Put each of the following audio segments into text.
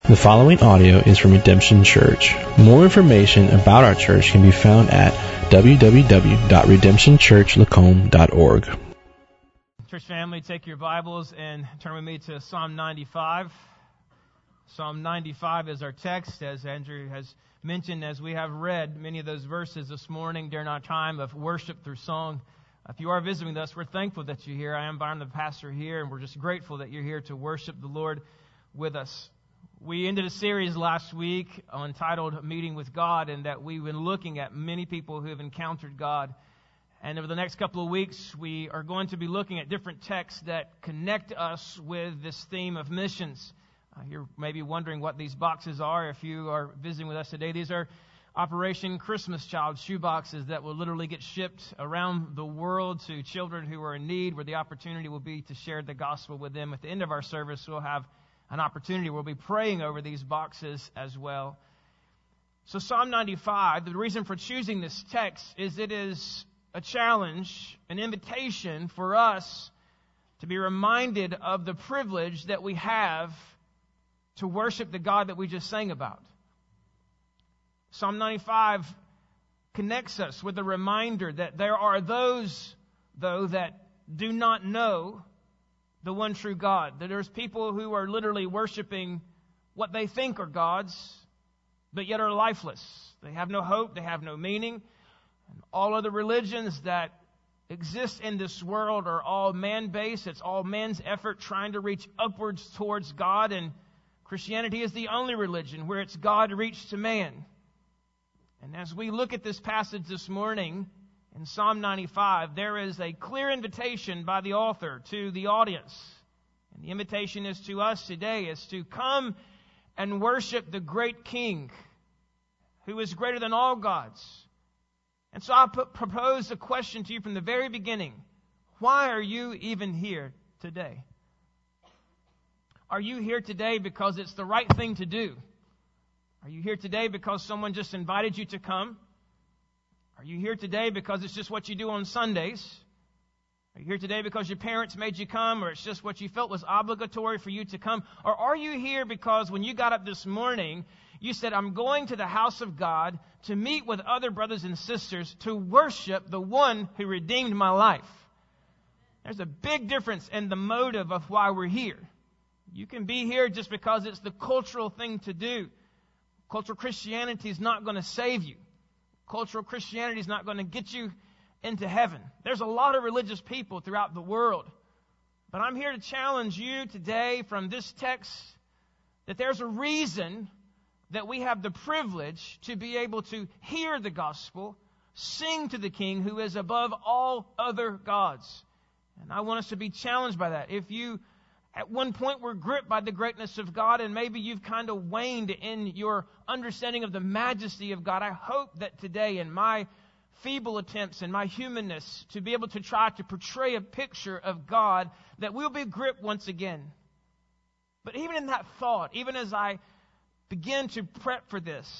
The following audio is from Redemption Church. More information about our church can be found at www.redemptionchurchlacombe.org. Church family, take your Bibles and turn with me to Psalm 95. Psalm 95 is our text, as Andrew has mentioned, as we have read many of those verses this morning during our time of worship through song. If you are visiting with us, we're thankful that you're here. I am Byron, the pastor here, and we're just grateful that you're here to worship the Lord with us. We ended a series last week entitled Meeting with God, and that we've been looking at many people who have encountered God. And over the next couple of weeks, we are going to be looking at different texts that connect us with this theme of missions. You're maybe wondering what these boxes are. If you are visiting with us today, these are Operation Christmas Child shoe boxes that will literally get shipped around the world to children who are in need, where the opportunity will be to share the gospel with them. At the end of our service, we'll have an opportunity. We'll be praying over these boxes as well. So Psalm 95, the reason for choosing this text is it is a challenge, an invitation for us to be reminded of the privilege that we have to worship the God that we just sang about. Psalm 95 connects us with a reminder that there are those, though, that do not know the one true God. That there's people who are literally worshiping what they think are gods, but yet are lifeless. They have no hope, they have no meaning. And all other religions that exist in this world are all man-based. It's all man's effort trying to reach upwards towards God. And Christianity is the only religion where it's God reached to man. And as we look at this passage this morning, in Psalm 95, there is a clear invitation by the author to the audience. And the invitation is to us today, is to come and worship the great King, who is greater than all gods. And so I propose a question to you from the very beginning. Why are you even here today? Are you here today because it's the right thing to do? Are you here today because someone just invited you to come? Are you here today because it's just what you do on Sundays? Are you here today because your parents made you come, or it's just what you felt was obligatory for you to come? Or are you here because when you got up this morning, you said, I'm going to the house of God to meet with other brothers and sisters to worship the one who redeemed my life? There's a big difference in the motive of why we're here. You can be here just because it's the cultural thing to do. Cultural Christianity is not going to save you. Cultural Christianity is not going to get you into heaven. There's a lot of religious people throughout the world. But I'm here to challenge you today from this text that there's a reason that we have the privilege to be able to hear the gospel, sing to the King who is above all other gods. And I want us to be challenged by that. If you at one point were gripped by the greatness of God, and maybe you've kind of waned in your understanding of the majesty of God, I hope that today, in my feeble attempts and my humanness to be able to try to portray a picture of God, that we'll be gripped once again. But even in that thought, even as I begin to prep for this,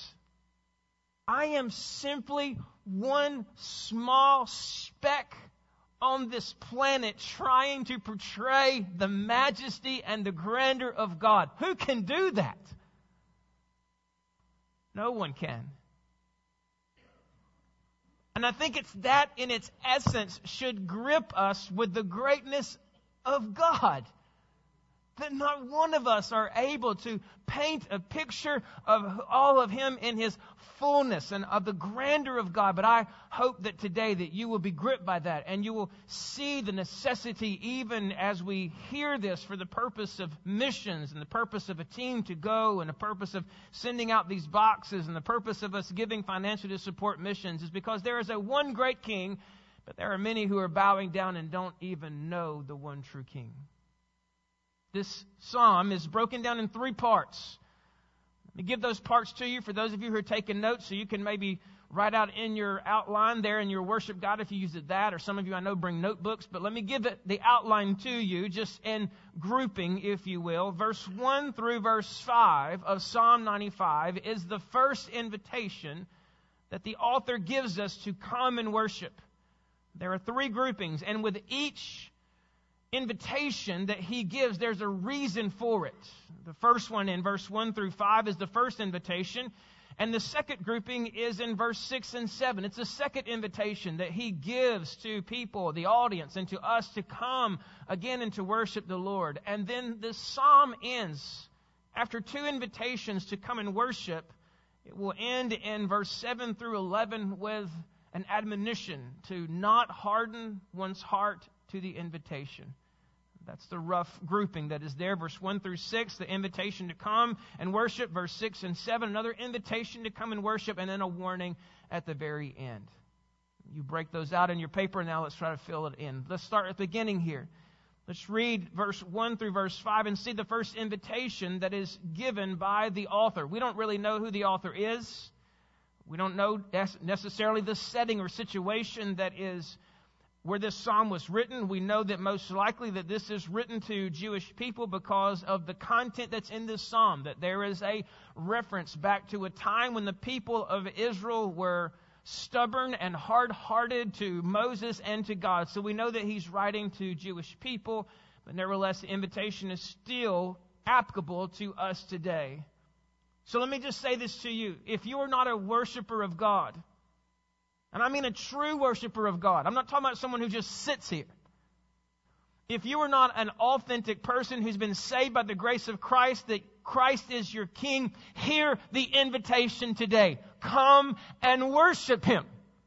I am simply one small speck on this planet trying to portray the majesty and the grandeur of God. Who can do that? No one can. And I think it's that in its essence should grip us with the greatness of God. That not one of us are able to paint a picture of all of Him in His fullness and of the grandeur of God. But I hope that today that you will be gripped by that, and you will see the necessity, even as we hear this, for the purpose of missions and the purpose of a team to go and the purpose of sending out these boxes and the purpose of us giving financially to support missions, is because there is a one great King, but there are many who are bowing down and don't even know the one true King. This psalm is broken down in 3 parts. Let me give those parts to you for those of you who are taking notes, so you can maybe write out in your outline there in your worship guide if you use it that, or some of you I know bring notebooks, but let me give it the outline to you just in grouping, if you will. Verse 1 through verse 5 of Psalm 95 is the first invitation that the author gives us to come and worship. There are 3 groupings, and with each invitation that he gives, there's a reason for it. The first one in verse 1 through 5 is the first invitation. And the second grouping is in verse 6 and 7. It's the second invitation that he gives to people, the audience, and to us to come again and to worship the Lord. And then the psalm ends. After two invitations to come and worship, it will end in verse 7 through 11 with an admonition to not harden one's heart to the invitation. That's the rough grouping that is there. Verse 1 through 6, the invitation to come and worship. Verse 6 and 7, another invitation to come and worship. And then a warning at the very end. You break those out in your paper. Now let's try to fill it in. Let's start at the beginning here. Let's read verse 1 through verse 5 and see the first invitation that is given by the author. We don't really know who the author is. We don't know necessarily the setting or situation that is where this psalm was written. We know that most likely that this is written to Jewish people because of the content that's in this psalm, that there is a reference back to a time when the people of Israel were stubborn and hard-hearted to Moses and to God. So we know that he's writing to Jewish people, but nevertheless the invitation is still applicable to us today. So let me just say this to you. If you are not a worshiper of God, and I mean a true worshiper of God, I'm not talking about someone who just sits here. If you are not an authentic person who's been saved by the grace of Christ, that Christ is your King, hear the invitation today. Come and worship Him.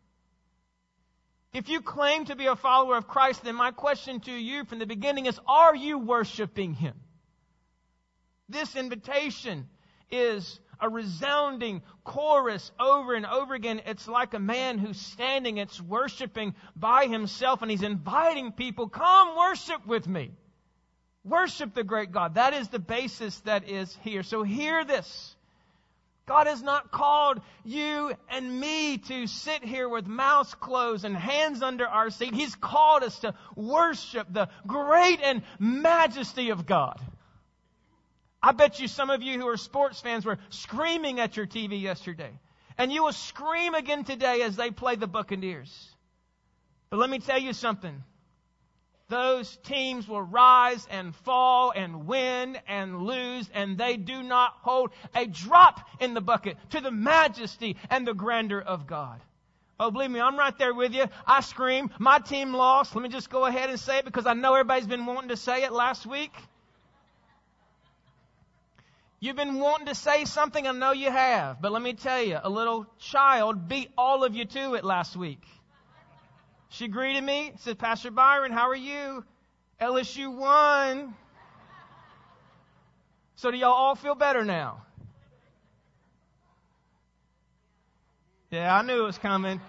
If you claim to be a follower of Christ, then my question to you from the beginning is, are you worshiping Him? This invitation is a resounding chorus over and over again. It's like a man who's standing, it's worshiping by himself, and he's inviting people, come worship with me. Worship the great God. That is the basis that is here. So hear this. God has not called you and me to sit here with mouths closed and hands under our seat. He's called us to worship the great and majesty of God. I bet you some of you who are sports fans were screaming at your TV yesterday. And you will scream again today as they play the Buccaneers. But let me tell you something. Those teams will rise and fall and win and lose, and they do not hold a drop in the bucket to the majesty and the grandeur of God. Oh, believe me, I'm right there with you. I scream. My team lost. Let me just go ahead and say it because I know everybody's been wanting to say it last week. You've been wanting to say something, I know you have. But let me tell you, a little child beat all of you to it last week. She greeted me, said, Pastor Byron, how are you? LSU won. So do y'all all feel better now? Yeah, I knew it was coming.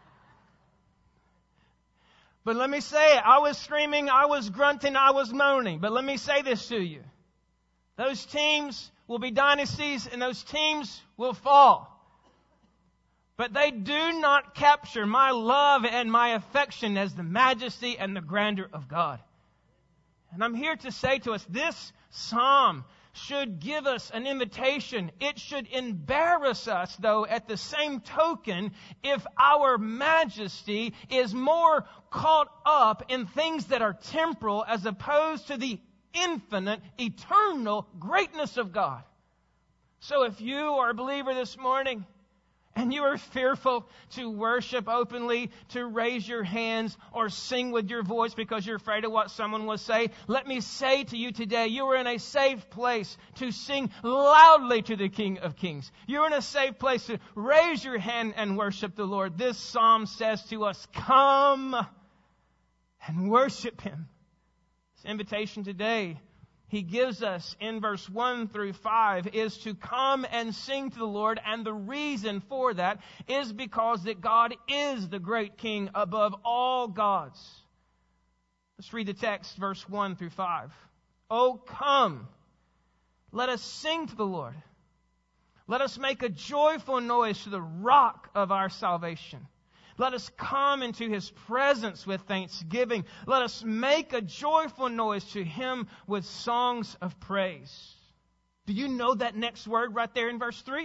But let me say it. I was screaming, I was grunting, I was moaning. But let me say this to you. Those teams will be dynasties and those teams will fall. But they do not capture my love and my affection as the majesty and the grandeur of God. And I'm here to say to us, this psalm should give us an invitation. It should embarrass us, though, at the same token, if our majesty is more caught up in things that are temporal as opposed to the infinite, eternal greatness of God. So if you are a believer this morning and you are fearful to worship openly, to raise your hands or sing with your voice because you're afraid of what someone will say, let me say to you today, you are in a safe place to sing loudly to the King of Kings. You're in a safe place to raise your hand and worship the Lord. This psalm says to us, come and worship Him. Invitation today He gives us in verse 1 through 5 is to come and sing to the Lord, and the reason for that is because that God is the great King above all gods. Let's read the text, verse 1 through 5. Oh, come, let us sing to the Lord. Let us make a joyful noise to the rock of our salvation. Let us come into His presence with thanksgiving. Let us make a joyful noise to Him with songs of praise. Do you know that next word right there in verse 3?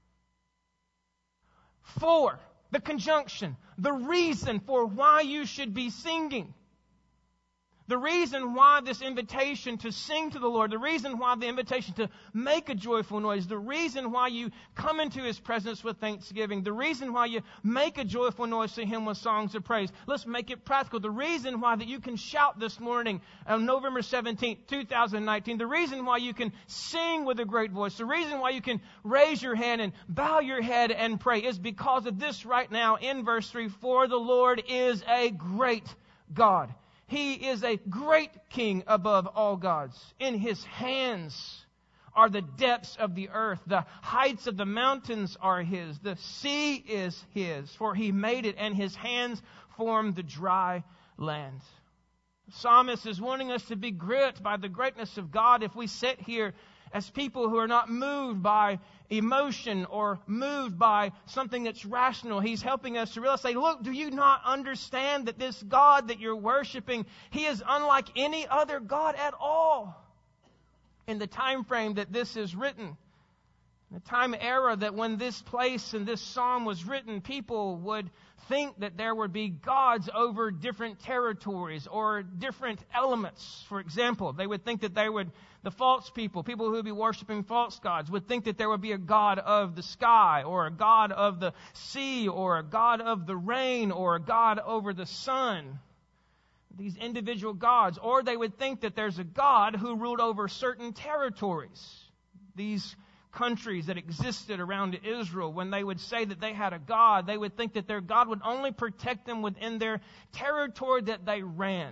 For, the conjunction, the reason for why you should be singing. The reason why this invitation to sing to the Lord, the reason why the invitation to make a joyful noise, the reason why you come into His presence with thanksgiving, the reason why you make a joyful noise to Him with songs of praise. Let's make it practical. The reason why that you can shout this morning on November 17th, 2019, the reason why you can sing with a great voice, the reason why you can raise your hand and bow your head and pray is because of this right now in verse 3. For the Lord is a great God. He is a great King above all gods. In His hands are the depths of the earth. The heights of the mountains are His. The sea is His, for He made it, and His hands formed the dry land. The psalmist is wanting us to be gripped by the greatness of God. If we sit here as people who are not moved by emotion or moved by something that's rational, He's helping us to realize, say, look, do you not understand that this God that you're worshiping, He is unlike any other God at all? In the time frame that this is written, the time era that when this place and this psalm was written, people would think that there would be gods over different territories or different elements. For example, they would think that the false people who would be worshiping false gods, would think that there would be a god of the sky or a god of the sea or a god of the rain or a god over the sun. These individual gods. Or they would think that there's a God who ruled over certain territories. These countries that existed around Israel, when they would say that they had a God, they would think that their God would only protect them within their territory that they ran.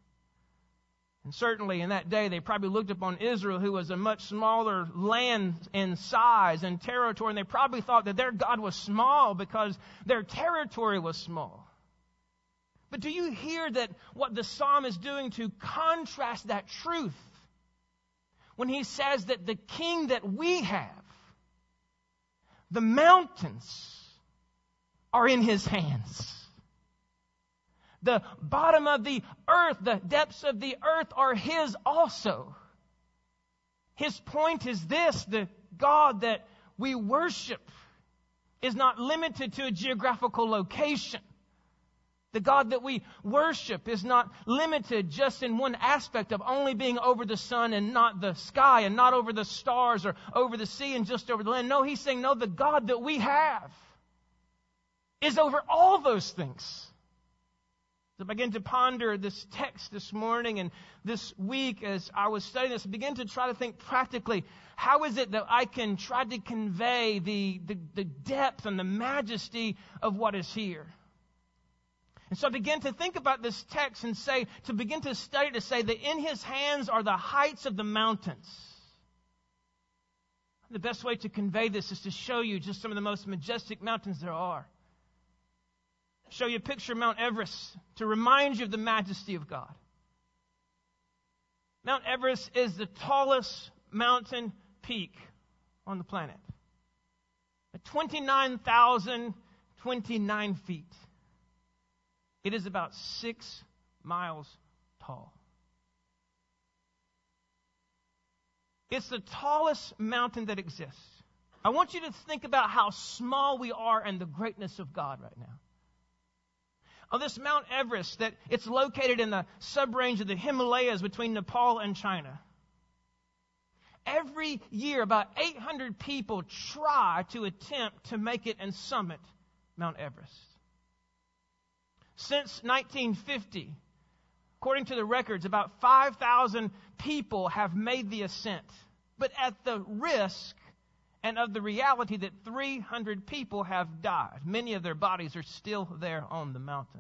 And certainly in that day, they probably looked upon Israel, who was a much smaller land in size and territory, and they probably thought that their God was small because their territory was small. But do you hear that what the psalm is doing to contrast that truth? When he says that the king that we have, the mountains are in his hands. The bottom of the earth, the depths of the earth are his also. His point is this: the God that we worship is not limited to a geographical location. The God that we worship is not limited just in one aspect of only being over the sun and not the sky, and not over the stars or over the sea and just over the land. No, he's saying, no, the God that we have is over all those things. So I began to ponder this text this morning and this week as I was studying this, I began to try to think practically, how is it that I can try to convey the depth and the majesty of what is here? And so I began to think about this text and begin to study, to say that in his hands are the heights of the mountains. The best way to convey this is to show you just some of the most majestic mountains there are. Show you a picture of Mount Everest to remind you of the majesty of God. Mount Everest is the tallest mountain peak on the planet. At 29,029 feet. It is about 6 miles tall. It's the tallest mountain that exists. I want you to think about how small we are and the greatness of God right now. On this Mount Everest, that it's located in the sub-range of the Himalayas between Nepal and China. Every year, about 800 people try to attempt to make it and summit Mount Everest. Since 1950, according to the records, about 5,000 people have made the ascent, but at the risk and of the reality that 300 people have died. Many of their bodies are still there on the mountain.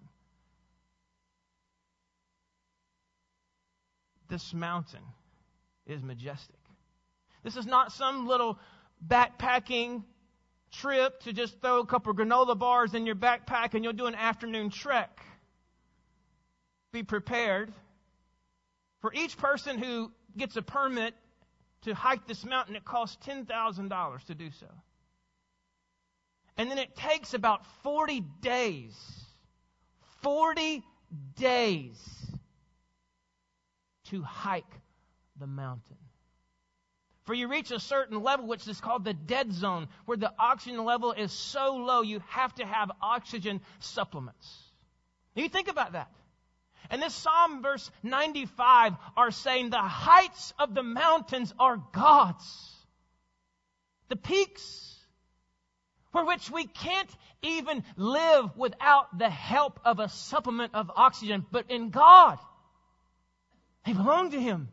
This mountain is majestic. This is not some little backpacking trip to just throw a couple of granola bars in your backpack and you'll do an afternoon trek. Be prepared. For each person who gets a permit to hike this mountain, it costs $10,000 to do so. And then it takes about 40 days. 40 days to hike the mountain. For you reach a certain level, which is called the dead zone, where the oxygen level is so low you have to have oxygen supplements. Now you think about that. And this Psalm, verse 95, are saying the heights of the mountains are God's. The peaks, for which we can't even live without the help of a supplement of oxygen. But in God, they belong to Him.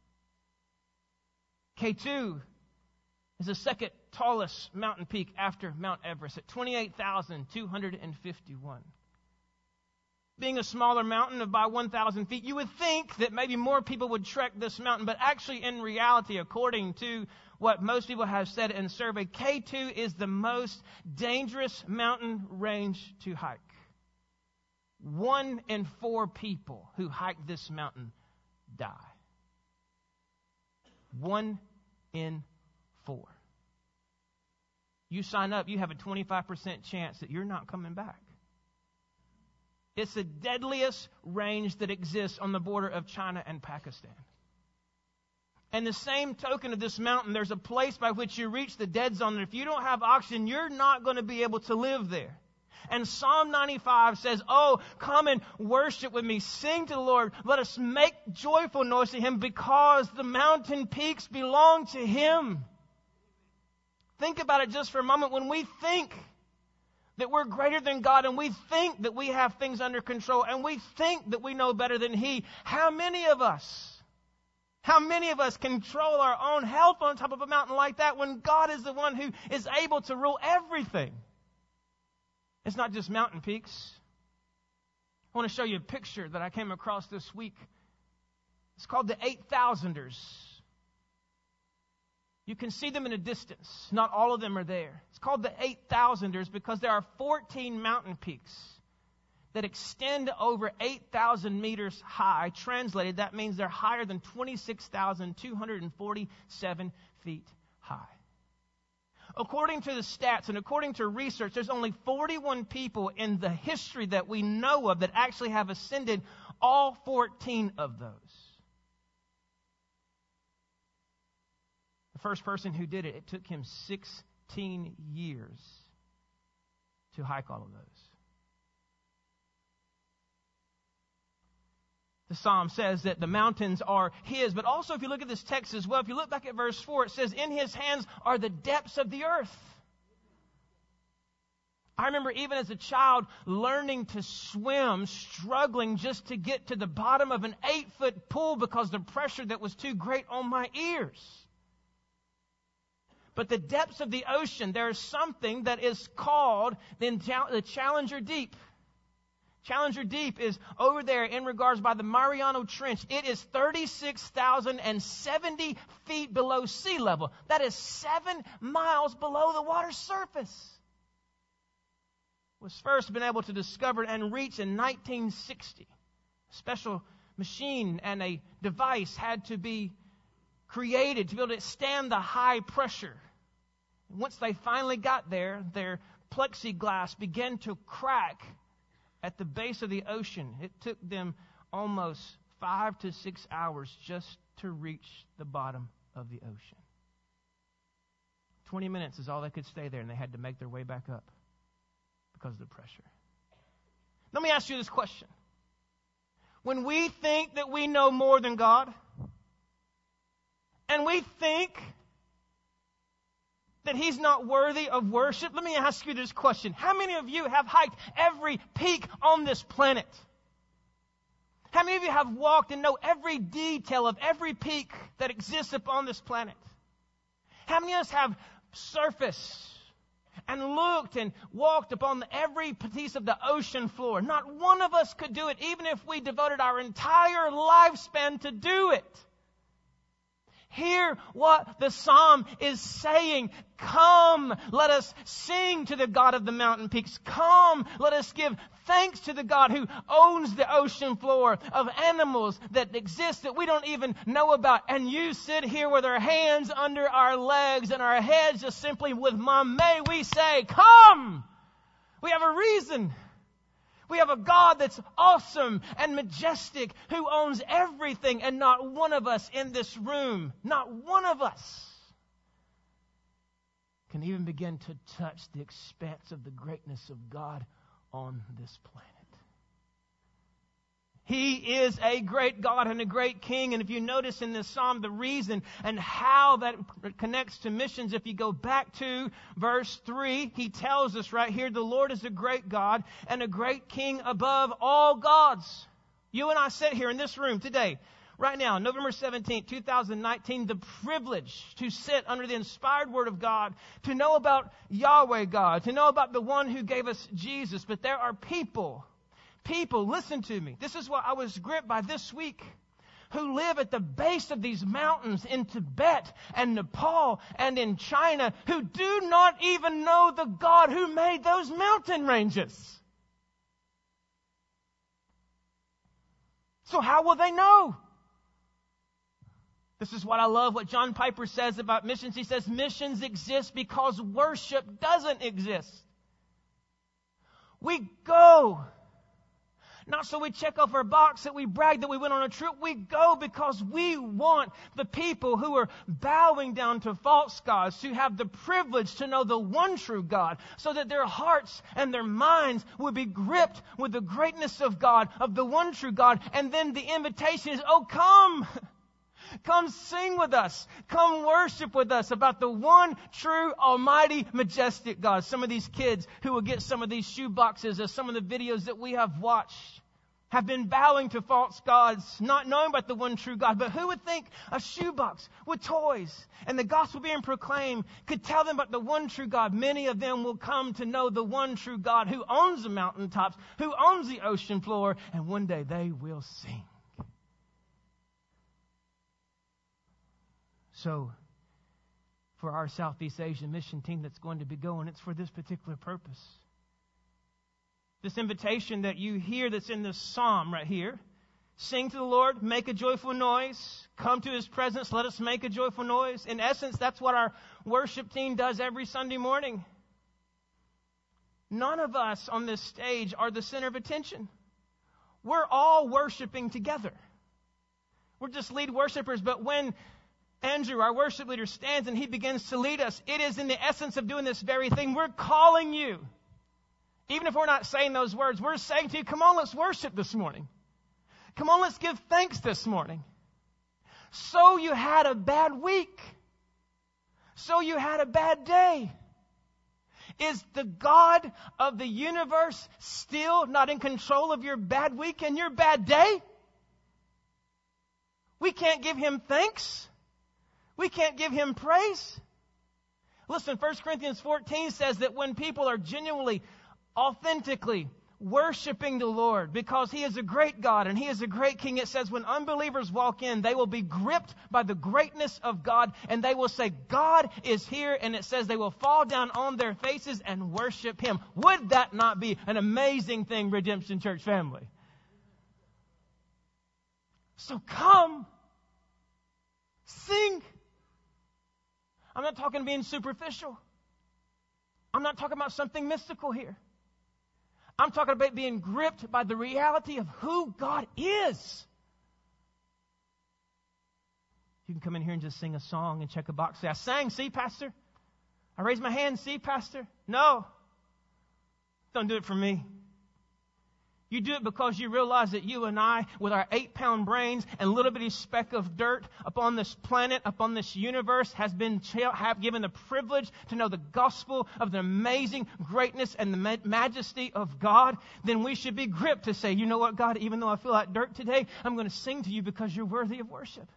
K2 is the second tallest mountain peak after Mount Everest at 28,251. Being a smaller mountain of by 1,000 feet, you would think that maybe more people would trek this mountain. But actually, in reality, according to what most people have said in survey, K2 is the most dangerous mountain range to hike. 1 in 4 people who hike this mountain die. 1 in 4. You sign up, you have a 25% chance that you're not coming back. It's the deadliest range that exists on the border of China and Pakistan. And the same token of this mountain, there's a place by which you reach the dead zone. And if you don't have oxygen, you're not going to be able to live there. And Psalm 95 says, oh, come and worship with me. Sing to the Lord. Let us make joyful noise to Him because the mountain peaks belong to Him. Think about it just for a moment. When we think that we're greater than God and we think that we have things under control and we think that we know better than He, how many of us control our own health on top of a mountain like that when God is the one who is able to rule everything? It's not just mountain peaks. I want to show you a picture that I came across this week. It's called the 8,000ers. You can see them in a distance. Not all of them are there. It's called the 8,000ers because there are 14 mountain peaks that extend over 8,000 meters high. Translated, that means they're higher than 26,247 feet high. According to the stats and according to research, there's only 41 people in the history that we know of that actually have ascended all 14 of those. The first person who did it, it took him 16 years to hike all of those. The psalm says that the mountains are His. But also, if you look at this text as well, if you look back at verse 4, it says, in His hands are the depths of the earth. I remember even as a child learning to swim, struggling just to get to the bottom of an 8-foot pool because the pressure that was too great on my ears. But the depths of the ocean, there is something that is called the Challenger Deep. Challenger Deep is over there in regards by the Mariana Trench. It is 36,070 feet below sea level. That is 7 miles below the water surface. It was first been able to discover and reach in 1960. A special machine and a device had to be created to be able to stand the high pressure. Once they finally got there, their plexiglass began to crack at the base of the ocean. It took them almost 5 to 6 hours just to reach the bottom of the ocean. 20 minutes is all they could stay there, and they had to make their way back up because of the pressure. Let me ask you this question. When we think that we know more than God, and we think that He's not worthy of worship, let me ask you this question. How many of you have hiked every peak on this planet? How many of you have walked and know every detail of every peak that exists upon this planet? How many of us have surfaced and looked and walked upon every piece of the ocean floor? Not one of us could do it, even if we devoted our entire lifespan to do it. Hear what the psalm is saying. Come, let us sing to the God of the mountain peaks. Come, let us give thanks to the God who owns the ocean floor of animals that exist that we don't even know about. And you sit here with our hands under our legs and our heads just simply with Mom May. We say, come! We have a reason. We have a God that's awesome and majestic who owns everything, and not one of us in this room, not one of us, can even begin to touch the expanse of the greatness of God on this planet. He is a great God and a great King. And if you notice in this psalm, the reason and how that connects to missions, if you go back to verse 3, he tells us right here, the Lord is a great God and a great King above all gods. You and I sit here in this room today, right now, November 17, 2019, the privilege to sit under the inspired Word of God, to know about Yahweh God, to know about the one who gave us Jesus. But there are people, listen to me. This is what I was gripped by this week, who live at the base of these mountains in Tibet and Nepal and in China, who do not even know the God who made those mountain ranges. So how will they know? This is what I love, what John Piper says about missions. He says, missions exist because worship doesn't exist. We go, not so we check off our box that we brag that we went on a trip. We go because we want the people who are bowing down to false gods to have the privilege to know the one true God, so that their hearts and their minds will be gripped with the greatness of God, of the one true God. And then the invitation is, oh, come. Come sing with us. Come worship with us about the one true, almighty, majestic God. Some of these kids who will get some of these shoe boxes, as some of the videos that we have watched, have been bowing to false gods, not knowing about the one true God. But who would think a shoebox with toys and the gospel being proclaimed could tell them about the one true God? Many of them will come to know the one true God who owns the mountaintops, who owns the ocean floor, and one day they will sing. So, for our Southeast Asian mission team that's going to be going, it's for this particular purpose. This invitation that you hear that's in this psalm right here, sing to the Lord, make a joyful noise, come to His presence, let us make a joyful noise. In essence, that's what our worship team does every Sunday morning. None of us on this stage are the center of attention. We're all worshiping together. We're just lead worshipers, but when Andrew, our worship leader, stands and he begins to lead us, it is in the essence of doing this very thing. We're calling you. Even if we're not saying those words, we're saying to you, come on, let's worship this morning. Come on, let's give thanks this morning. So you had a bad week. So you had a bad day. Is the God of the universe still not in control of your bad week and your bad day? We can't give Him thanks. We can't give Him praise. Listen, 1 Corinthians 14 says that when people are genuinely, authentically worshiping the Lord, because He is a great God and He is a great King, it says when unbelievers walk in, they will be gripped by the greatness of God and they will say, God is here, and it says they will fall down on their faces and worship Him. Would that not be an amazing thing, Redemption Church family? So come, sing. I'm not talking being superficial. I'm not talking about something mystical here. I'm talking about being gripped by the reality of who God is. You can come in here and just sing a song and check a box. Say, I sang, see, Pastor? I raised my hand, see, Pastor? No. Don't do it for me. You do it because you realize that you and I, with our 8-pound brains and little bitty speck of dirt upon this planet, upon this universe, have given the privilege to know the gospel of the amazing greatness and the majesty of God. Then we should be gripped to say, you know what, God, even though I feel like dirt today, I'm going to sing to you because you're worthy of worship.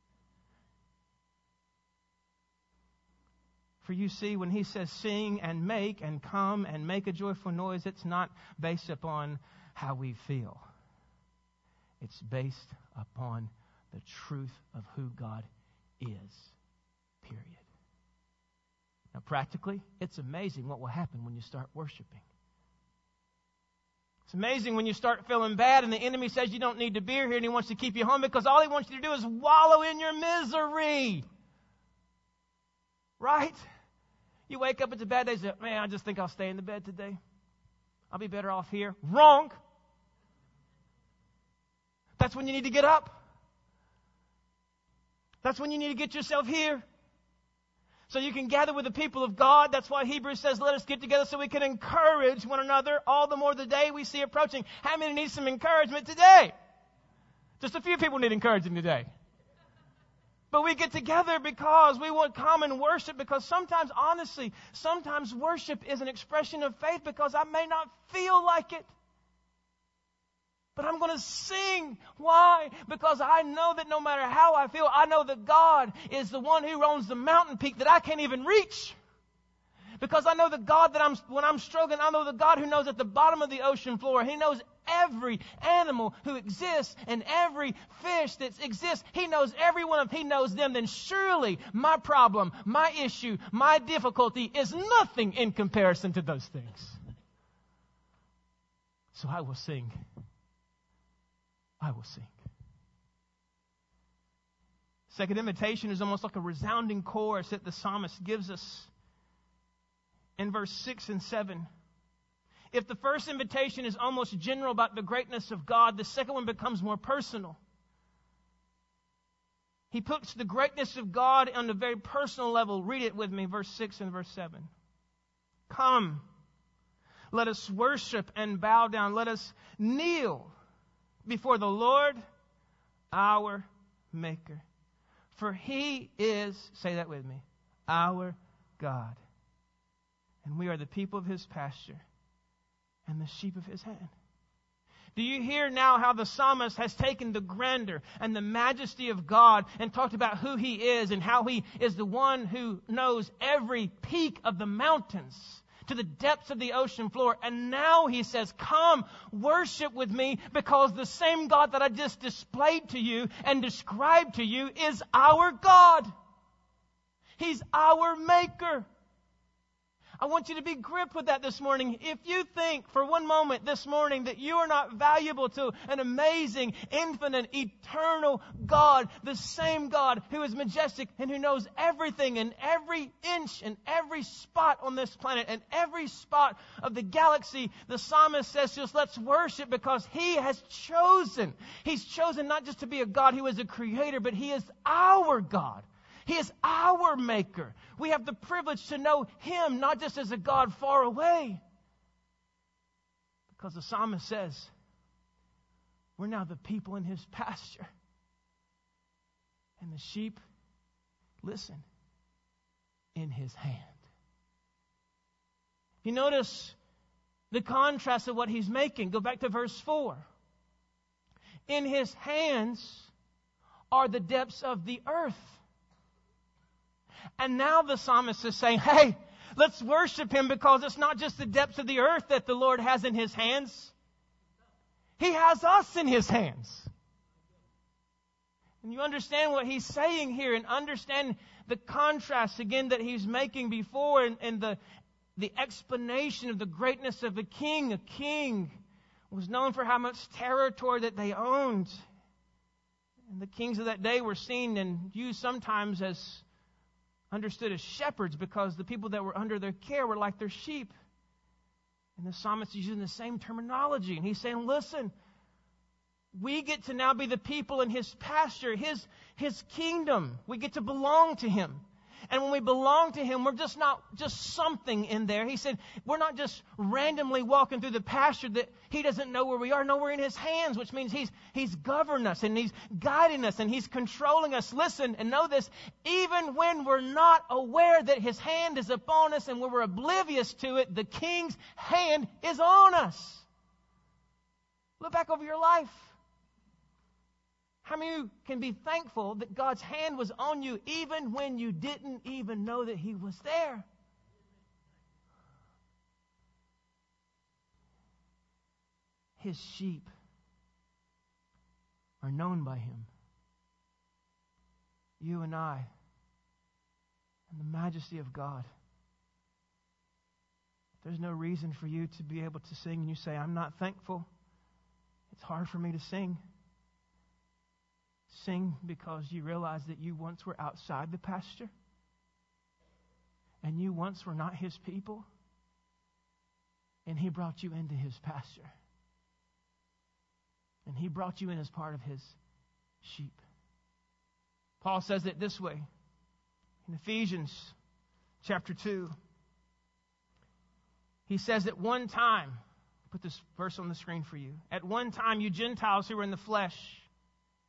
For you see, when He says sing and make and come and make a joyful noise, it's not based upon how we feel. It's based upon the truth of who God is. Period. Now, practically, it's amazing what will happen when you start worshiping. It's amazing when you start feeling bad and the enemy says you don't need to be here and he wants to keep you home because all he wants you to do is wallow in your misery. Right? You wake up, it's a bad day, and say, man, I just think I'll stay in the bed today. I'll be better off here. Wrong. That's when you need to get up. That's when you need to get yourself here. So you can gather with the people of God. That's why Hebrews says, let us get together so we can encourage one another all the more the day we see approaching. How many need some encouragement today? Just a few people need encouraging today. But we get together because we want common worship, because sometimes, honestly, sometimes worship is an expression of faith because I may not feel like it. But I'm going to sing. Why? Because I know that no matter how I feel, I know that God is the one who owns the mountain peak that I can't even reach. Because I know the God that when I'm struggling, I know the God who knows at the bottom of the ocean floor. He knows every animal who exists and every fish that exists. He knows every one of them. He knows them. Then surely my problem, my issue, my difficulty is nothing in comparison to those things. So I will sing. I will sing. Second invitation is almost like a resounding chorus that the psalmist gives us in verse 6 and 7. If the first invitation is almost general about the greatness of God, the second one becomes more personal. He puts the greatness of God on a very personal level. Read it with me, verse 6 and verse 7. Come, let us worship and bow down. Let us kneel before the Lord, our Maker. For He is, say that with me, our God. And we are the people of His pasture and the sheep of His hand. Do you hear now how the psalmist has taken the grandeur and the majesty of God and talked about who He is and how He is the one who knows every peak of the mountains to the depths of the ocean floor. And now he says, come worship with me, because the same God that I just displayed to you and described to you is our God. He's our Maker. I want you to be gripped with that this morning. If you think for one moment this morning that you are not valuable to an amazing, infinite, eternal God, the same God who is majestic and who knows everything and every inch and every spot on this planet and every spot of the galaxy, the psalmist says, just let's worship, because He has chosen. He's chosen not just to be a God who is a creator, but He is our God. He is our Maker. We have the privilege to know Him not just as a God far away. Because the psalmist says, we're now the people in His pasture. And the sheep, listen, in His hand. You notice the contrast of what He's making. Go back to verse 4. In His hands are the depths of the earth. And now the psalmist is saying, hey, let's worship Him, because it's not just the depths of the earth that the Lord has in His hands. He has us in His hands. And you understand what he's saying here, and understand the contrast again that he's making before, and the explanation of the greatness of a king. A king was known for how much territory that they owned. And the kings of that day were seen and used sometimes as understood as shepherds, because the people that were under their care were like their sheep. And the psalmist is using the same terminology. And he's saying, listen, we get to now be the people in His pasture, His kingdom. We get to belong to Him. And when we belong to Him, we're just not just something in there. He said, we're not just randomly walking through the pasture that He doesn't know where we are. No, we're in His hands, which means He's governing us and He's guiding us and He's controlling us. Listen and know this, even when we're not aware that His hand is upon us and when we're oblivious to it, the King's hand is on us. Look back over your life. How many of you can be thankful that God's hand was on you even when you didn't even know that He was there? His sheep are known by Him. You and I, and the majesty of God. There's no reason for you to be able to sing and you say, I'm not thankful. It's hard for me to sing. Sing because you realize that you once were outside the pasture. And you once were not His people. And He brought you into His pasture. And He brought you in as part of His sheep. Paul says it this way in Ephesians chapter 2. He says at one time, put this verse on the screen for you. At one time, you Gentiles who were in the flesh,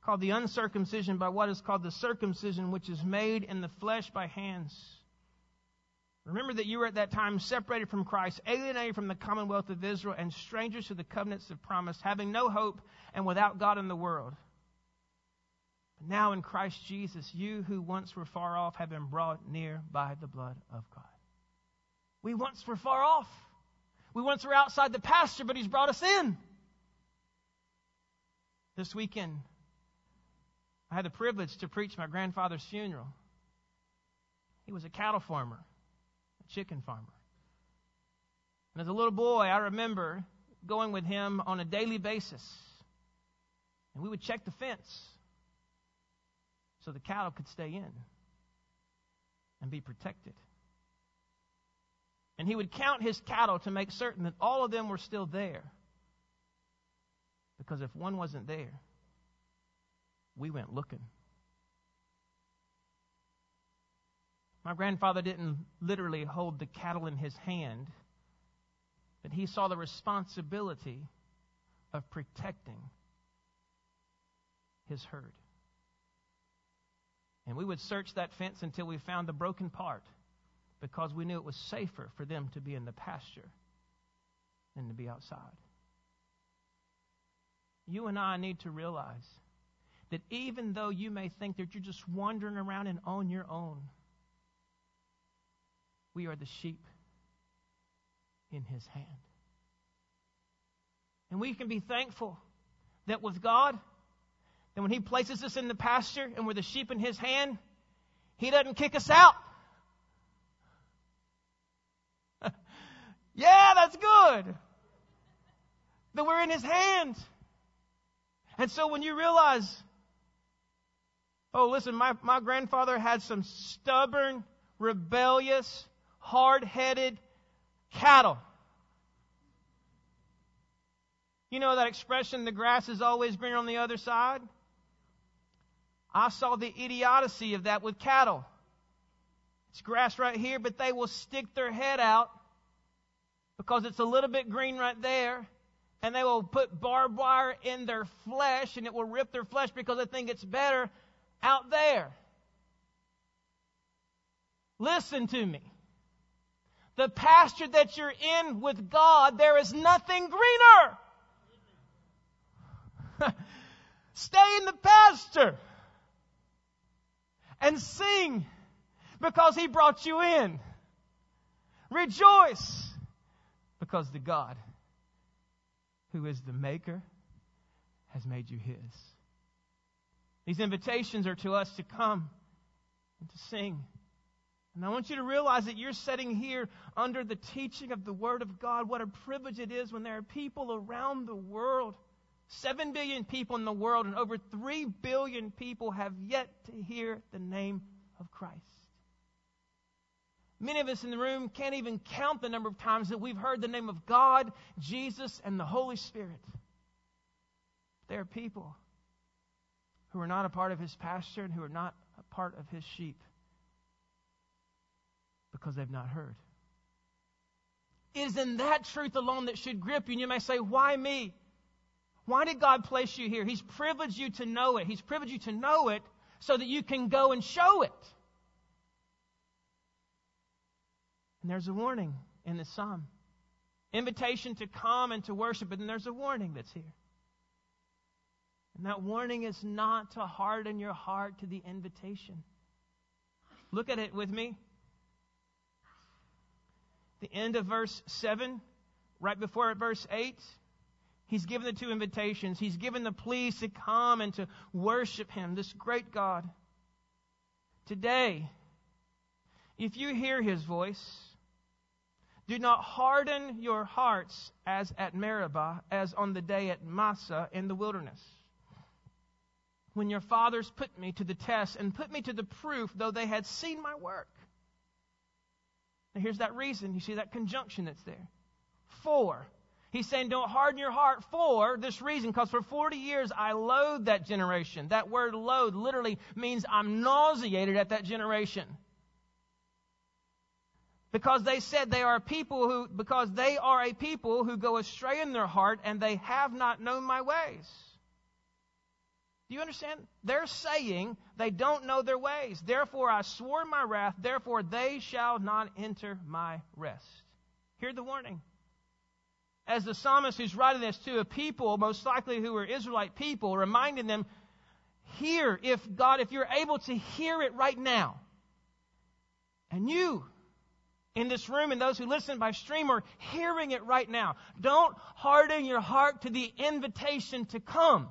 called the uncircumcision by what is called the circumcision, which is made in the flesh by hands. Remember that you were at that time separated from Christ, alienated from the commonwealth of Israel, and strangers to the covenants of promise, having no hope and without God in the world. But now in Christ Jesus, you who once were far off have been brought near by the blood of God. We once were far off. We once were outside the pasture, but He's brought us in. This weekend, I had the privilege to preach my grandfather's funeral. He was a cattle farmer, a chicken farmer. And as a little boy, I remember going with him on a daily basis. And we would check the fence so the cattle could stay in and be protected. And he would count his cattle to make certain that all of them were still there. Because if one wasn't there, we went looking. My grandfather didn't literally hold the cattle in his hand, but he saw the responsibility of protecting his herd. And we would search that fence until we found the broken part, because we knew it was safer for them to be in the pasture than to be outside. You and I need to realize that even though you may think that you're just wandering around and on your own, we are the sheep in His hand. And we can be thankful that with God, that when He places us in the pasture and we're the sheep in His hand, He doesn't kick us out. Yeah, that's good. That we're in His hand. And so when you realize, oh, listen, my grandfather had some stubborn, rebellious, hard-headed cattle. You know that expression, the grass is always greener on the other side? I saw the idiocy of that with cattle. It's grass right here, but they will stick their head out because it's a little bit green right there, and they will put barbed wire in their flesh, and it will rip their flesh because they think it's better out there. Listen to me. The pasture that you're in with God, there is nothing greener. Stay in the pasture and sing because He brought you in. Rejoice because the God who is the Maker has made you His. These invitations are to us to come and to sing. And I want you to realize that you're sitting here under the teaching of the Word of God. What a privilege it is when there are people around the world, 7 billion people in the world, and over 3 billion people have yet to hear the name of Christ. Many of us in the room can't even count the number of times that we've heard the name of God, Jesus, and the Holy Spirit. There are people who are not a part of His pasture and who are not a part of His sheep because they've not heard. It is in that truth alone that should grip you. And you may say, why me? Why did God place you here? He's privileged you to know it. He's privileged you to know it so that you can go and show it. And there's a warning in this psalm. Invitation to come and to worship, but then there's a warning that's here. And that warning is not to harden your heart to the invitation. Look at it with me. The end of verse 7, right before verse 8, He's given the two invitations. He's given the pleas to come and to worship Him, this great God. Today, if you hear His voice, do not harden your hearts as at Meribah, as on the day at Massah in the wilderness, when your fathers put me to the test and put me to the proof, though they had seen my work. Now here's that reason. You see that conjunction that's there. For. He's saying don't harden your heart for this reason, because for 40 years I loathed that generation. That word loathe literally means I'm nauseated at that generation. Because they said they are a people who go astray in their heart, and they have not known my ways. Do you understand? They're saying they don't know their ways. Therefore I swore in my wrath, therefore they shall not enter my rest. Hear the warning. As the psalmist who's writing this to a people, most likely who were Israelite people, reminding them, hear, if you're able to hear it right now. And you, in this room, and those who listen by stream are hearing it right now. Don't harden your heart to the invitation to come.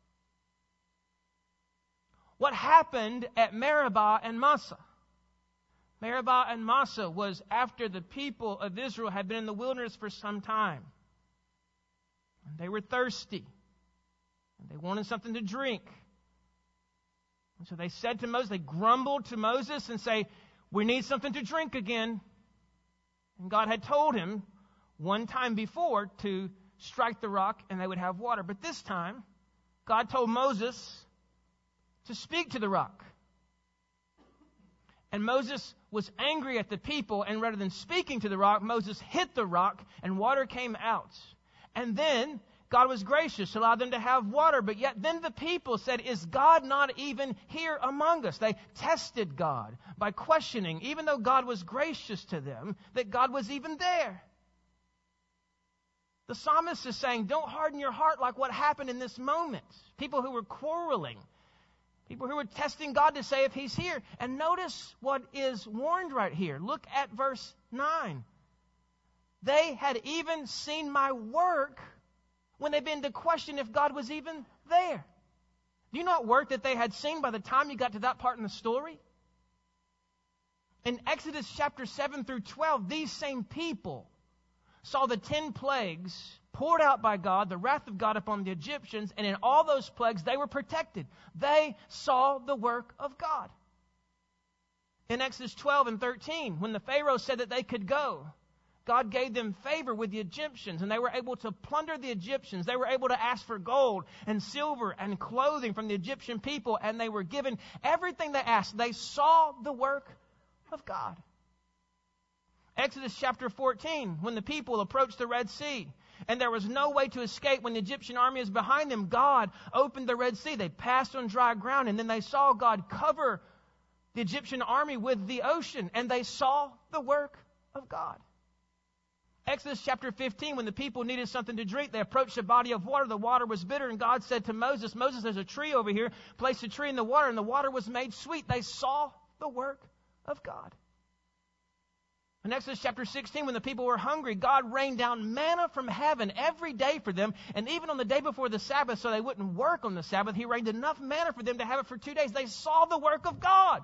What happened at Meribah and Massah? Meribah and Massah was after the people of Israel had been in the wilderness for some time. And they were thirsty. And they wanted something to drink. And so they said to Moses, they grumbled to Moses and say, we need something to drink again. And God had told him one time before to strike the rock and they would have water. But this time, God told Moses to speak to the rock. And Moses was angry at the people, and rather than speaking to the rock, Moses hit the rock and water came out. And then God was gracious, allowed them to have water, but yet then the people said, is God not even here among us? They tested God by questioning, even though God was gracious to them, that God was even there. The psalmist is saying, don't harden your heart like what happened in this moment. People who were quarreling, people who were testing God to say if He's here. And notice what is warned right here. Look at verse 9. They had even seen my work when they began to question if God was even there. Do you know what work that they had seen by the time you got to that part in the story? In Exodus chapter 7 through 12, these same people saw the 10 plagues poured out by God, the wrath of God upon the Egyptians, and in all those plagues they were protected. They saw the work of God. In Exodus 12 and 13, when the Pharaoh said that they could go, God gave them favor with the Egyptians, and they were able to plunder the Egyptians. They were able to ask for gold and silver and clothing from the Egyptian people, and they were given everything they asked. They saw the work of God. Exodus chapter 14, when the people approached the Red Sea, and there was no way to escape when the Egyptian army was behind them, God opened the Red Sea. They passed on dry ground, and then they saw God cover the Egyptian army with the ocean, and they saw the work of God. Exodus chapter 15, when the people needed something to drink, they approached a body of water. The water was bitter, and God said to Moses, Moses, there's a tree over here. Place the tree in the water, and the water was made sweet. They saw the work of God. In Exodus chapter 16, when the people were hungry, God rained down manna from heaven every day for them, and even on the day before the Sabbath, so they wouldn't work on the Sabbath, He rained enough manna for them to have it for 2 days. They saw the work of God.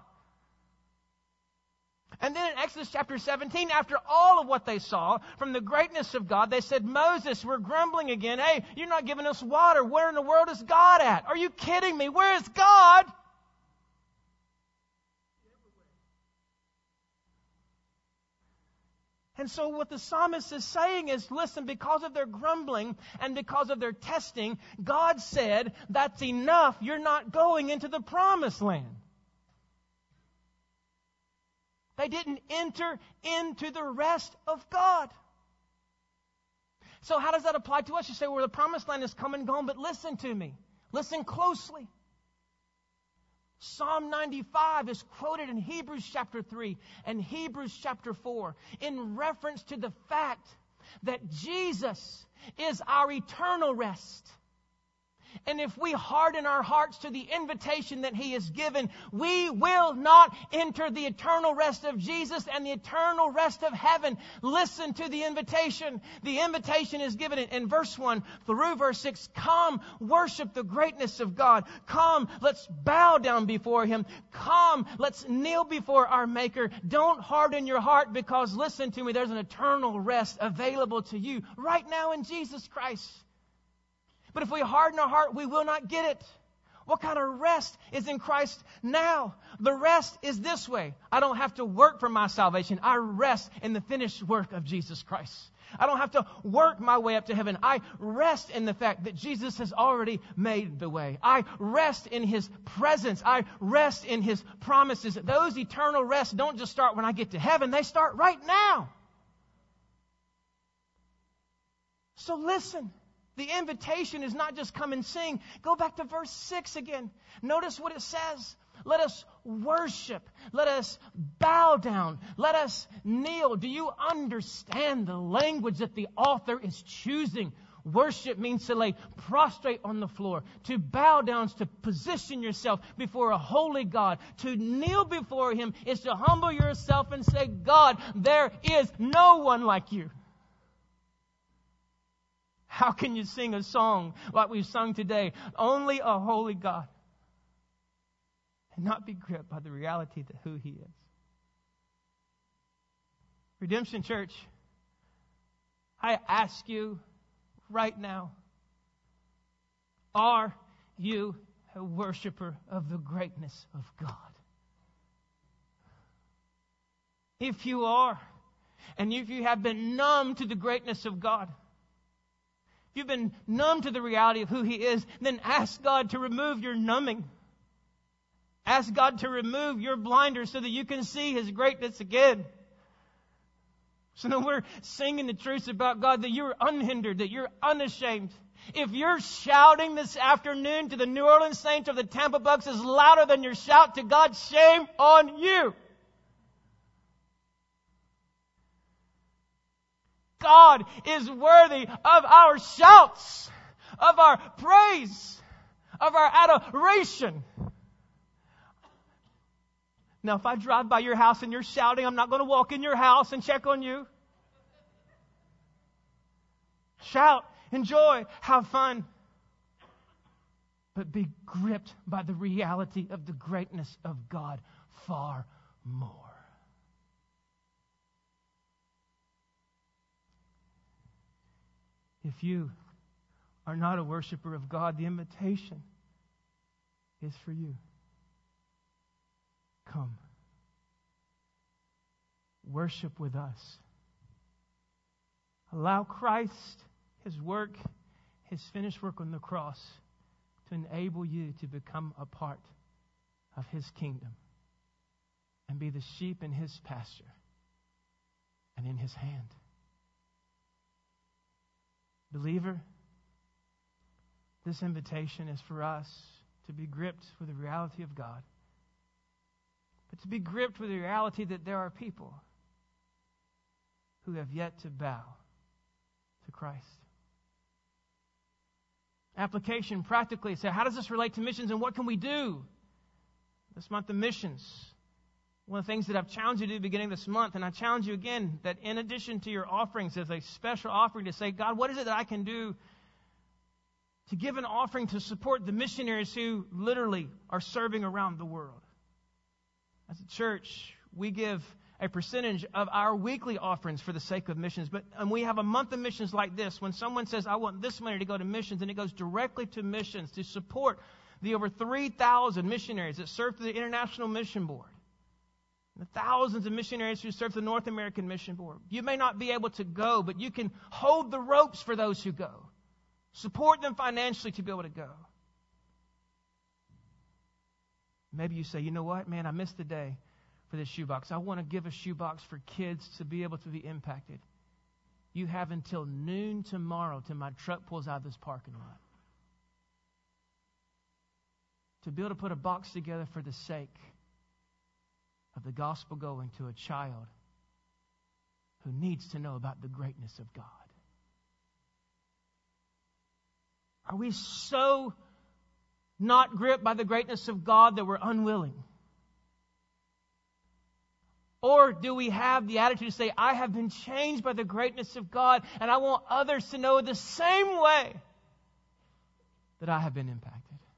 And then in Exodus chapter 17, after all of what they saw from the greatness of God, they said, Moses, we're grumbling again. Hey, you're not giving us water. Where in the world is God at? Are you kidding me? Where is God? And so what the psalmist is saying is, listen, because of their grumbling and because of their testing, God said, that's enough. You're not going into the promised land. They didn't enter into the rest of God. So how does that apply to us? You say, well, the promised land is come and gone, but listen to me. Listen closely. Psalm 95 is quoted in Hebrews chapter 3 and Hebrews chapter 4 in reference to the fact that Jesus is our eternal rest. And if we harden our hearts to the invitation that He has given, we will not enter the eternal rest of Jesus and the eternal rest of heaven. Listen to the invitation. The invitation is given in verse 1 through verse 6. Come, worship the greatness of God. Come, let's bow down before Him. Come, let's kneel before our Maker. Don't harden your heart, because listen to me, there's an eternal rest available to you right now in Jesus Christ. But if we harden our heart, we will not get it. What kind of rest is in Christ now? The rest is this way. I don't have to work for my salvation. I rest in the finished work of Jesus Christ. I don't have to work my way up to heaven. I rest in the fact that Jesus has already made the way. I rest in His presence. I rest in His promises. Those eternal rests don't just start when I get to heaven. They start right now. So listen. The invitation is not just come and sing. Go back to verse 6 again. Notice what it says. Let us worship. Let us bow down. Let us kneel. Do you understand the language that the author is choosing? Worship means to lay prostrate on the floor. To bow down is to position yourself before a holy God. To kneel before Him is to humble yourself and say, God, there is no one like you. How can you sing a song like we've sung today? Only a holy God. And not be gripped by the reality of who He is. Redemption Church, I ask you right now, are you a worshiper of the greatness of God? If you are, and if you have been numb to the greatness of God, if you've been numb to the reality of who He is, then ask God to remove your numbing. Ask God to remove your blinders so that you can see His greatness again. So that we're singing the truths about God, that you're unhindered, that you're unashamed. If you're shouting this afternoon to the New Orleans Saints or the Tampa Bucks is louder than your shout to God, shame on you. God is worthy of our shouts, of our praise, of our adoration. Now, if I drive by your house and you're shouting, I'm not going to walk in your house and check on you. Shout, enjoy, have fun. But be gripped by the reality of the greatness of God far more. If you are not a worshiper of God, the invitation is for you. Come. Worship with us. Allow Christ, His work, His finished work on the cross to enable you to become a part of His kingdom and be the sheep in His pasture and in His hand. Believer, this invitation is for us to be gripped with the reality of God. But to be gripped with the reality that there are people who have yet to bow to Christ. Application, practically, say, how does this relate to missions and what can we do? This month of missions. One of the things that I've challenged you to do beginning this month, and I challenge you again, that in addition to your offerings, as a special offering to say, God, what is it that I can do to give an offering to support the missionaries who literally are serving around the world? As a church, we give a percentage of our weekly offerings for the sake of missions. And we have a month of missions like this. When someone says, I want this money to go to missions, and it goes directly to missions to support the over 3,000 missionaries that serve through the International Mission Board. The thousands of missionaries who serve the North American Mission Board. You may not be able to go, but you can hold the ropes for those who go. Support them financially to be able to go. Maybe you say, you know what, man, I missed the day for this shoebox. I want to give a shoebox for kids to be able to be impacted. You have until noon tomorrow till my truck pulls out of this parking lot to be able to put a box together for the sake of the gospel going to a child who needs to know about the greatness of God. Are we so not gripped by the greatness of God that we're unwilling? Or do we have the attitude to say, I have been changed by the greatness of God and I want others to know the same way that I have been impacted?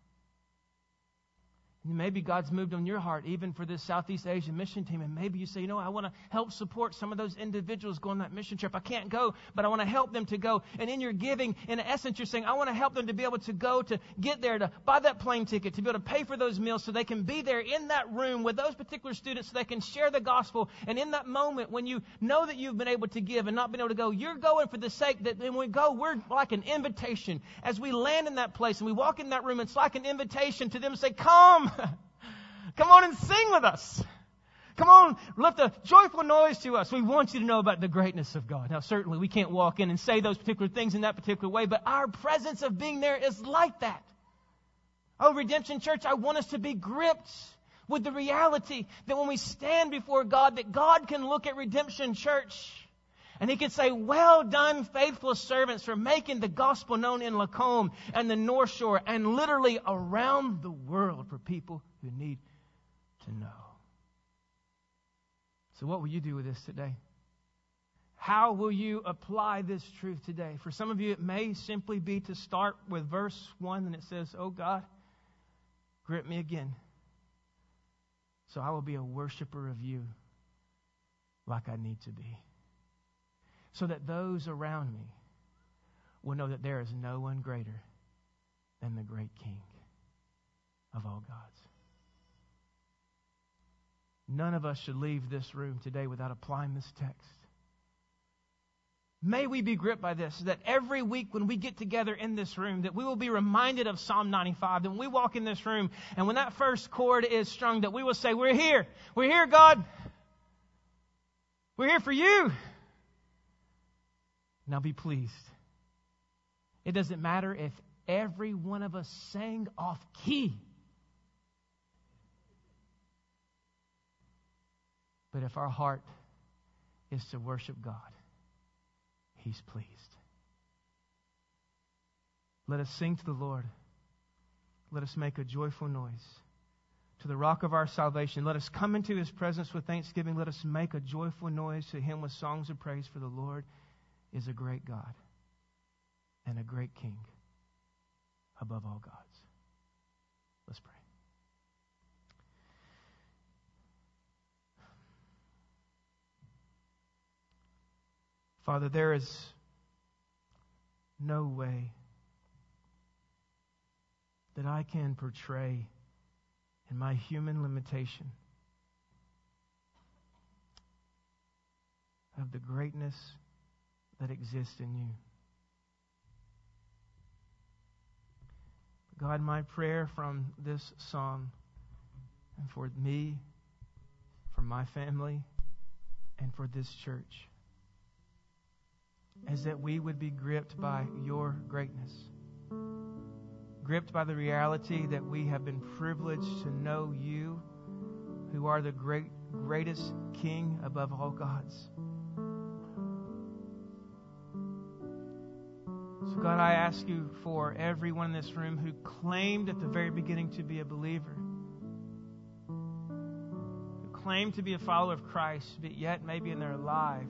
And maybe God's moved on your heart even for this Southeast Asian mission team. And maybe you say, you know, I want to help support some of those individuals going on that mission trip. I can't go, but I want to help them to go. And in your giving, in essence, you're saying, I want to help them to be able to go, to get there, to buy that plane ticket, to be able to pay for those meals so they can be there in that room with those particular students so they can share the gospel. And in that moment, when you know that you've been able to give and not been able to go, you're going for the sake that when we go, we're like an invitation. As we land in that place and we walk in that room, it's like an invitation to them to say, come. Come on and sing with us. Come on, lift a joyful noise to us. We want you to know about the greatness of God. Now, certainly we can't walk in and say those particular things in that particular way, but our presence of being there is like that. Oh, Redemption Church, I want us to be gripped with the reality that when we stand before God, that God can look at Redemption Church and He can say, well done, faithful servants, for making the gospel known in Lacombe and the North Shore and literally around the world for people who need to know. So what will you do with this today? How will you apply this truth today? For some of you, it may simply be to start with verse 1, and it says, oh God, grip me again, so I will be a worshiper of you like I need to be. So that those around me will know that there is no one greater than the great King of all gods. None of us should leave this room today without applying this text. May we be gripped by this, that every week when we get together in this room, that we will be reminded of Psalm 95, that when we walk in this room, and when that first chord is strung, that we will say, we're here, God. We're here for you. Now be pleased. It doesn't matter if every one of us sang off key. But if our heart is to worship God, He's pleased. Let us sing to the Lord. Let us make a joyful noise to the rock of our salvation. Let us come into His presence with thanksgiving. Let us make a joyful noise to Him with songs of praise, for the Lord is a great God and a great King above all gods. Let's pray. Father, there is no way that I can portray in my human limitation of the greatness that exists in you. God, my prayer from this psalm, and for me, for my family, and for this church, is that we would be gripped by your greatness. Gripped by the reality that we have been privileged to know you, who are the greatest King above all gods. So God, I ask you for everyone in this room who claimed at the very beginning to be a believer, who claimed to be a follower of Christ, but yet maybe in their life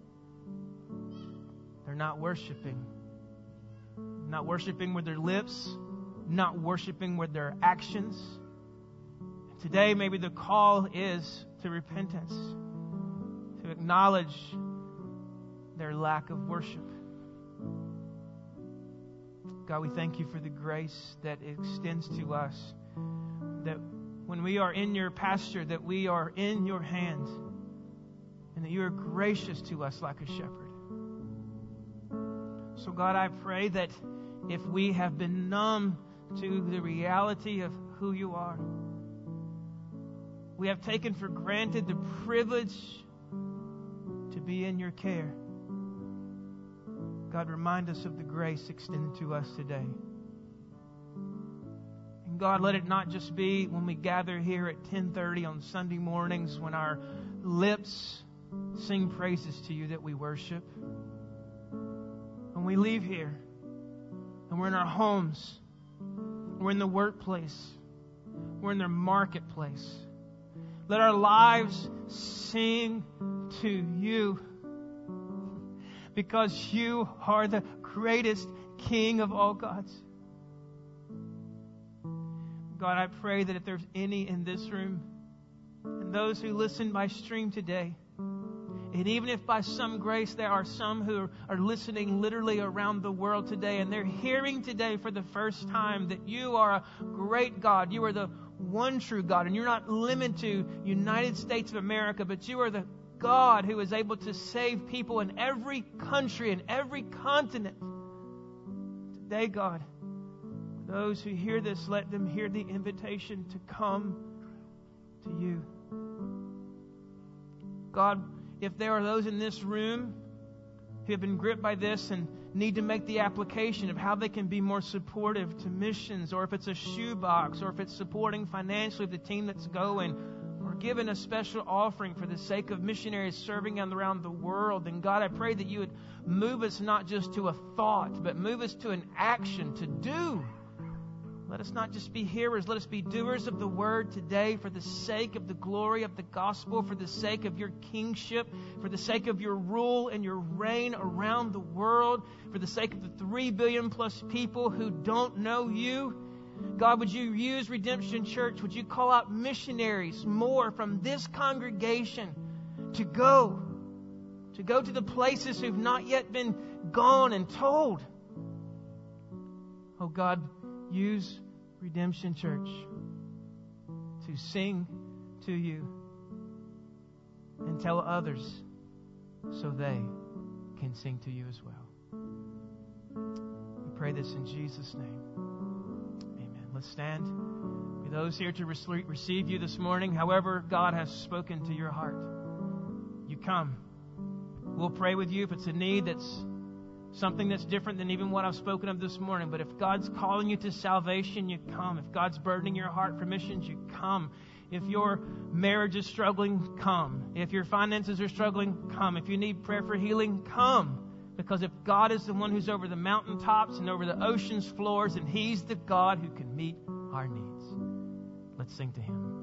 they're not worshiping. Not worshiping with their lips, not worshiping with their actions. Today, maybe the call is to repentance, to acknowledge their lack of worship. God, we thank you for the grace that extends to us, that when we are in your pasture, that we are in your hand, and that you are gracious to us like a shepherd. So God, I pray that if we have been numb to the reality of who you are, we have taken for granted the privilege to be in your care. God, remind us of the grace extended to us today. And God, let it not just be when we gather here at 10:30 on Sunday mornings when our lips sing praises to you that we worship. When we leave here and we're in our homes, we're in the workplace, we're in the marketplace, let our lives sing to you, because you are the greatest King of all gods. God, I pray that if there's any in this room and those who listen by stream today, and even if by some grace there are some who are listening literally around the world today, and they're hearing today for the first time that you are a great God, you are the one true God, and you're not limited to United States of America, but you are the God who is able to save people in every country and every continent. Today, God, those who hear this, let them hear the invitation to come to you. God, if there are those in this room who have been gripped by this and need to make the application of how they can be more supportive to missions, or if it's a shoebox, or if it's supporting financially the team that's going, or giving a special offering for the sake of missionaries serving around the world. And God, I pray that you would move us not just to a thought, but move us to an action to do. Let us not just be hearers. Let us be doers of the word today for the sake of the glory of the gospel, for the sake of your kingship, for the sake of your rule and your reign around the world, for the sake of the 3 billion plus people who don't know you. God, would you use Redemption Church? Would you call out missionaries more from this congregation to go to the places who've not yet been gone and told? Oh God, use Redemption Church to sing to you and tell others so they can sing to you as well. We pray this in Jesus' name. Amen. Let's stand. For those here to receive you this morning, however God has spoken to your heart, you come. We'll pray with you if it's a need that's something that's different than even what I've spoken of this morning. But if God's calling you to salvation, you come. If God's burdening your heart for missions, you come. If your marriage is struggling, come. If your finances are struggling, come. If you need prayer for healing, come. Because if God is the one who's over the mountaintops and over the ocean's floors, and He's the God who can meet our needs. Let's sing to Him.